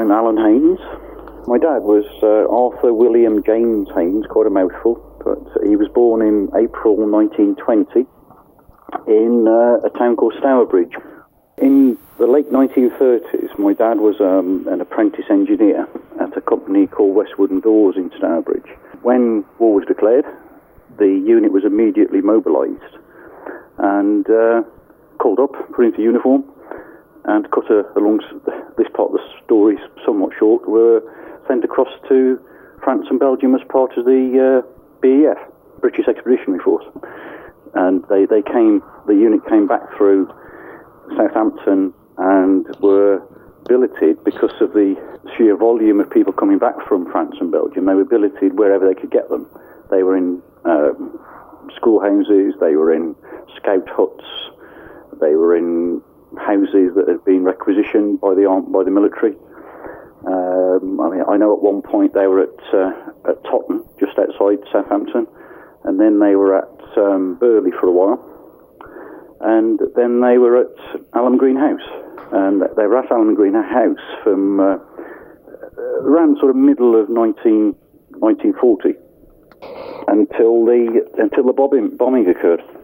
I'm Alan Haynes. My dad was Arthur William James Haynes, quite a mouthful, but he was born in April 1920 in a town called Stourbridge. In the late 1930s, my dad was an apprentice engineer at a company called Westwood and Dawes in Stourbridge. When war was declared, the unit was immediately mobilised and called up, put into uniform, and cut along this part of the story somewhat short, were sent across to France and Belgium as part of the BEF, British Expeditionary Force. And the unit came back through Southampton and were billeted because of the sheer volume of people coming back from France and Belgium. They were billeted wherever they could get them. They were in schoolhouses, they were in scout huts, they were in houses that had been requisitioned by the military. I know at one point they were at Totton, just outside Southampton, and then they were at Burley for a while, and then they were at Alham Green House, and they were at Alham Green House from around sort of middle of 1940 until the bombing occurred.